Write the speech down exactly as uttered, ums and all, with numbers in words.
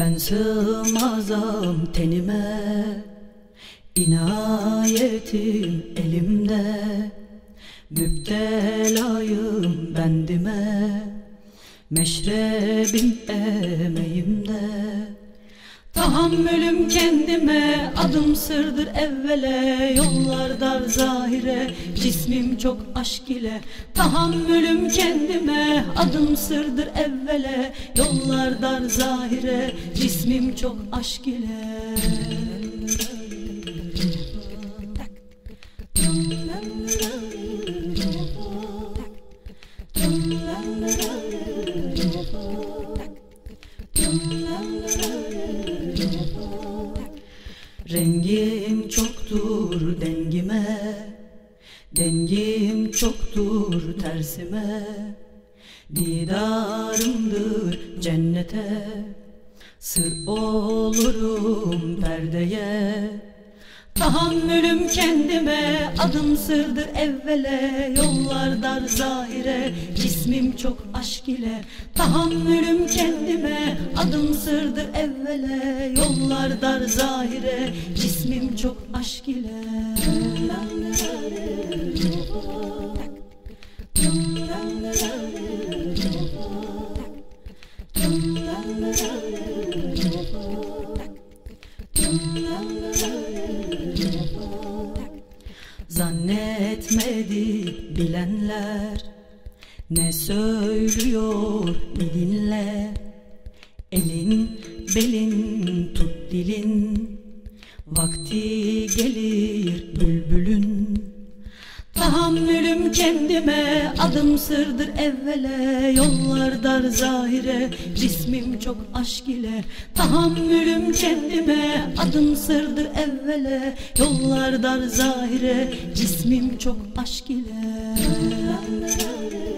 Ben sığmazam tenime, inayetim elimde, müptelayım bendime, meşrebim emeğimde. Tahammülüm kendime, adım sırdır evvele, yollar dar zahire, cismim çok aşk ile. Tahammülüm kendime, adım sırdır evvele, yollar dar zahire, cismim çok aşk ile. Rengim çoktur dengime, dengim çoktur tersime, didarımdır cennete, sır olurum perdeye. Tahammülüm kendime, adım sırdır evvele, yollar dar zahire, cismim çok aşk ile. Tahammülüm kendime, adım sırdır evvele, yollar dar zahire, cismim çok aşk ile. Zannetmedik bilenler, ne söylüyor bir dinle. Elin belin tut dilin, vakti gelir bülbülün. Tahammülüm kendime, adım sırdır evvele, yollar dar zahire, cismim çok aşk ile. Tahammülüm kendime, adım sırdır evvele, yollar dar zahire, cismim çok aşk ile.